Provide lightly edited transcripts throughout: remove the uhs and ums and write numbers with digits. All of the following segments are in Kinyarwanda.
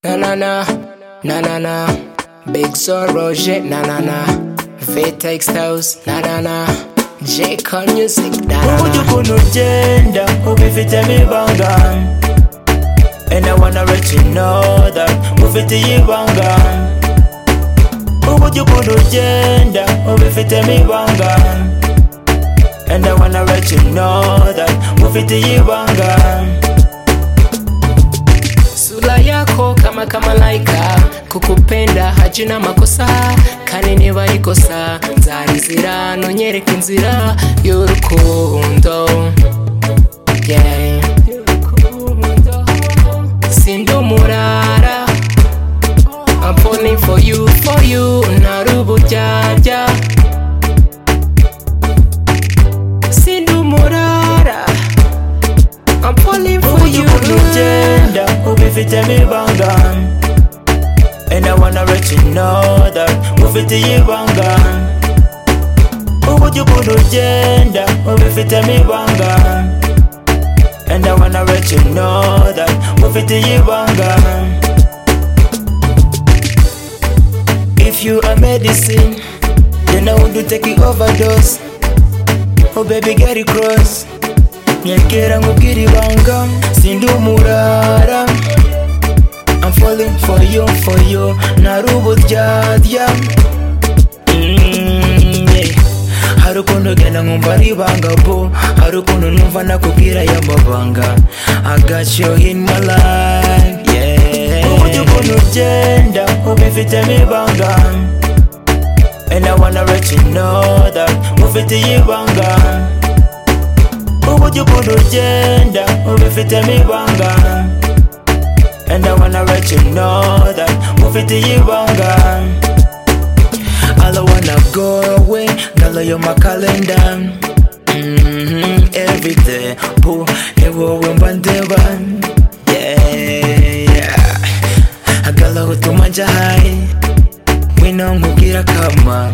Na na na, na na na. Big Sorrow shit, na na na. Vtex House, na na na. J Cole Music, na na na. Uburyo ukuntu ugenda ubifitemo ibanga, and I wanna let you know that ufitiye ibanga. Uburyo ukuntu ugenda ubifitemo ibanga, and I wanna let you know that ufitiye ibanga. Sura yako kama malaika, kukupenda hajina makosa, kandi niba ari kosa nzarizira, nonyereka inzira y'urukundo. Yeah, sindumurara, I'm falling for you, naruburyarya. Sindumurara, I'm falling for you. Ugenda ubifitemo ibanga, and I wanna let you know that ufitiye ibanga. Uburyo ukuntu ugenda ubifitemo ibanga, and I wanna let you know that ufitiye ibanga. If you a medicine, then I won't take it overdose. Oh baby, get it cross. Nyegera nkubwire ibanga, sindumurara. I'm falling for you, naruburyarya. Yeah. Hari ukuntu ugenda nkumva ari ibanga bo, hari ukuntu numva nakubwira aya mabanga. I got you in my life, yeah. Uburyo ukuntu ugenda ubifitemo ibanga, and I wanna let you know that ufitiye ibanga. Uburyo ukuntu ugenda ubifitemo ibanga, and I wanna let you know that ufitiye ibanga. All I wanna go away, girl, you're my calendar. Every day, boo, ewo wembandeba. Yeah, girl, utuma nja high. Wino nkubwira akama.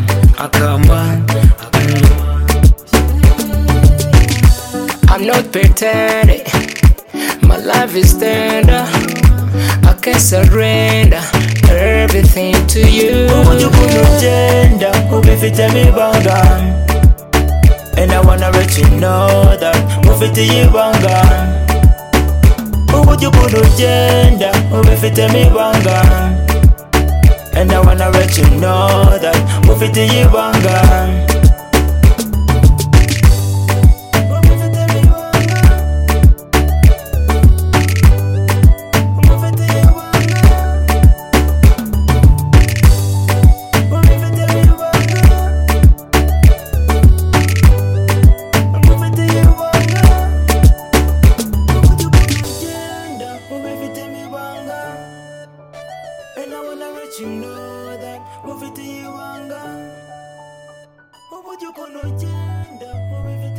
I'm not pretending, my life is tender. I can surrender everything to you. Uburyo ukuntu ugenda ubifitemo ibanga, and I wanna let you know that ufitiye ibanga. Uburyo ukuntu ugenda ubifitemo ibanga, and I wanna let you know that ufitiye ibanga. And I wanna let you know that ufitiye ibanga. Uburyo ukuntu ugenda ubifitemo ibanga.